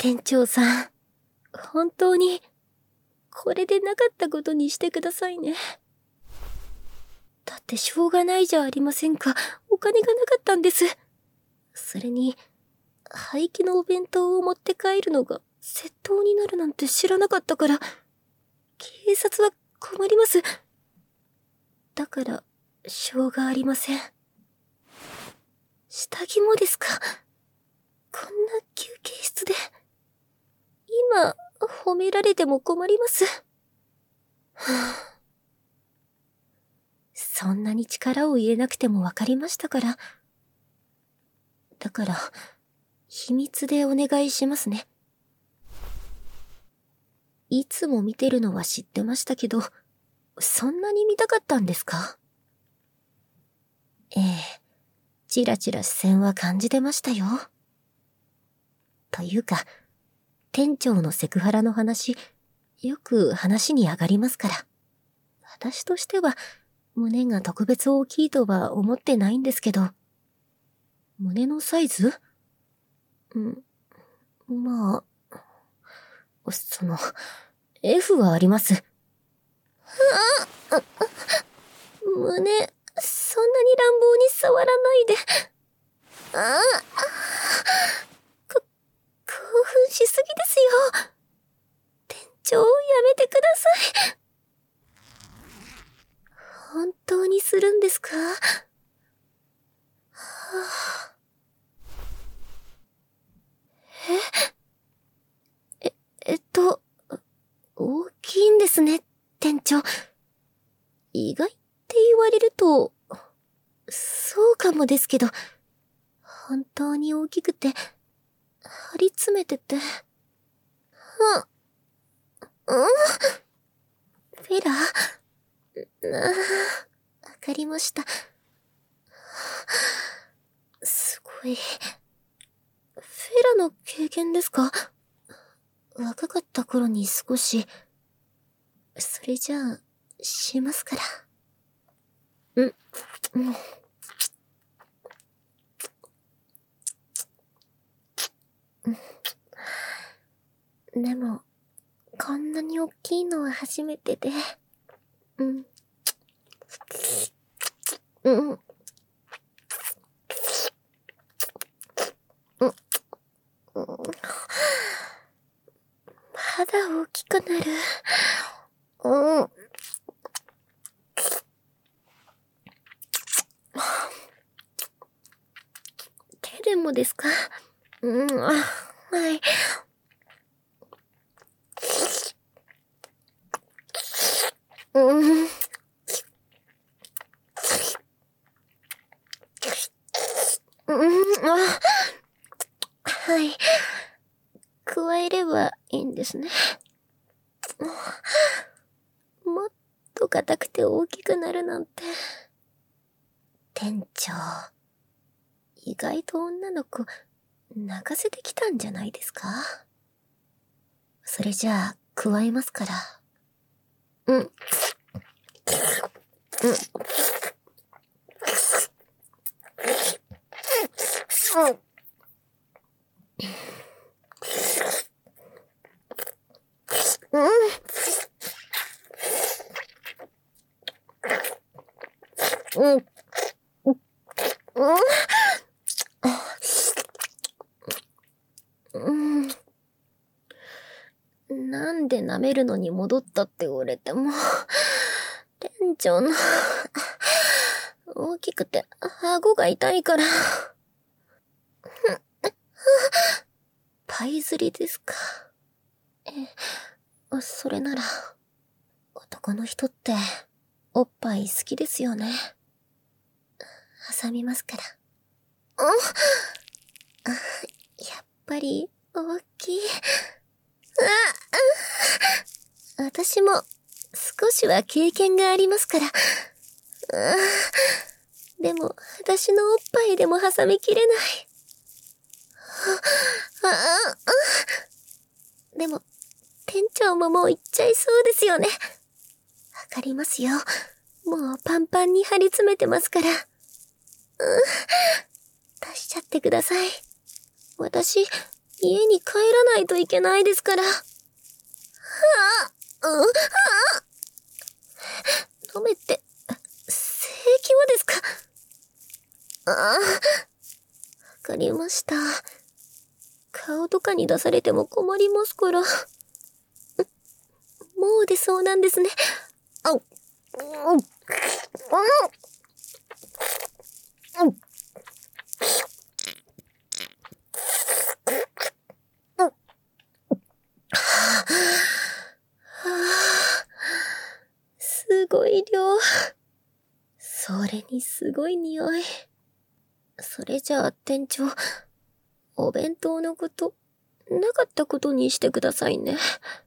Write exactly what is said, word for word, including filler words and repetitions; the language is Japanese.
店長さん、本当に、これでなかったことにしてくださいね。だってしょうがないじゃありませんか。お金がなかったんです。それに、廃棄のお弁当を持って帰るのが窃盗になるなんて知らなかったから、警察は困ります。だから、しょうがありません。下着もですか？こんな休憩室で。今、褒められても困ります。はぁ、そんなに力を入れなくてもわかりましたから。だから、秘密でお願いしますね。いつも見てるのは知ってましたけど、そんなに見たかったんですか？ええ、チラチラ視線は感じてましたよ。というか、店長のセクハラの話、よく話に上がりますから。私としては、胸が特別大きいとは思ってないんですけど。胸のサイズ？うん、まあ、その、エフ はあります。ああ、胸、そんなに乱暴に触らないで。ああ、こ、興奮しすぎですよ。店長、やめてください。本当にするんですか？はあ、ええ、えっと、大きいんですね、店長。意外って言われると、そうかもですけど、本当に大きくて、張り詰めてて。は、うん、フェラ？ああ、わかりました。すごい。フェラの経験ですか？若かった頃に少し。それじゃあ、しますから。ん、もう。でも、こんなに大きいのは初めてで。うん。うん。うん。まだ大きくなる。うん。手でもですか？うん、はい。うん。うん、あ、はい。加えればいいんですね。もっと硬くて大きくなるなんて。店長、意外と女の子、泣かせてきたんじゃないですか？それじゃあ、加えますから。うん。うん。うん。うん。うん。うん。なんで舐めるのに戻ったって言われても、店長の、大きくて顎が痛いから。パイ釣りですか。え、それなら、男の人って、おっぱい好きですよね。挟みますから。あ、あ、やっぱり、大きい。あ、私も、少しは経験がありますから。あ、でも、私のおっぱいでも挟みきれない。あ、あ、あ、でも、店長ももう行っちゃいそうですよね。わかりますよ。もうパンパンに張り詰めてますから。うん、出しちゃってください。私、 家に帰らないといけないですから。はあ、う、はあ。飲めって、正気はですか？ああ、わかりました。顔とかに出されても困りますから。もう出そうなんですね。あ、うん、うん、うん。すごい量。それにすごい匂い。それじゃあ店長、お弁当のこと、なかったことにしてくださいね。